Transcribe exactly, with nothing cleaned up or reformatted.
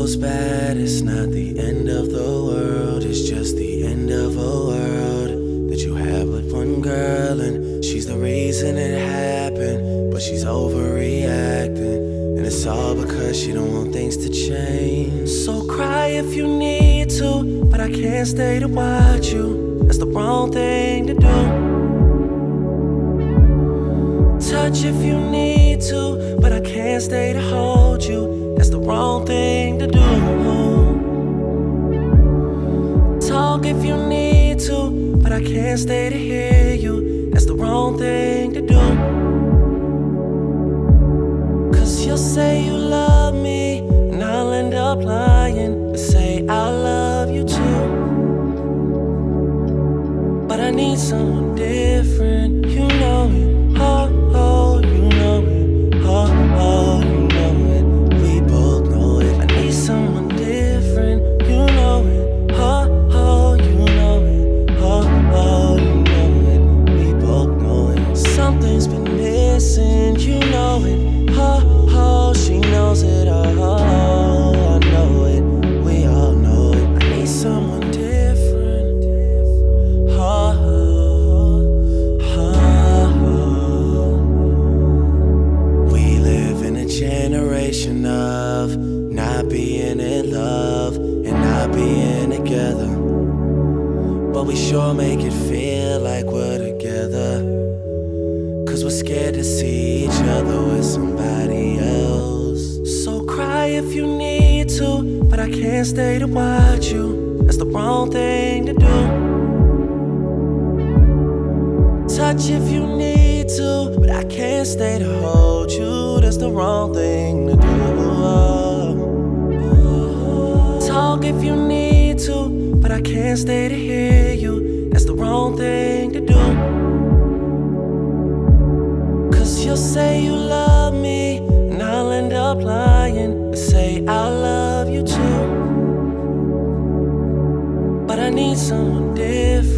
feels bad, it's not the end of the world. It's just the end of a world that you have with one girl, and she's the reason it happened. But she's overreacting, and it's all because she don't want things to change. So cry if you need to, but I can't stay to watch you. That's the wrong thing to do. Touch if you need to, but I can't stay to hold you. That's the wrong thing to do. Talk if you need to, but I can't stay to hear you. That's the wrong thing to do. Cause you'll say you love me, and I'll end up lying and say I love you too. But I need someone different, you know it. Oh, oh, you know it. Oh, oh, you know it. We both know it. I need someone different, you know it. Oh, oh, you know it. Oh, oh, you know it. We both know it. Something's been missing, you know it. Oh, oh, she knows it. Oh, I know it. We all know it. I need someone different. Oh, generation of not being in love and not being together, but we sure make it feel like we're together. Cause we're scared to see each other with somebody else. So cry if you need to, but I can't stay to watch you. That's the wrong thing to do. Touch if you need to, but I can't stay to hold you. That's the wrong thing to do. Talk if you need to, but I can't stay to hear you. That's the wrong thing to do. Cause you'll say you love me, and I'll end up lying and say I love you too. But I need someone different.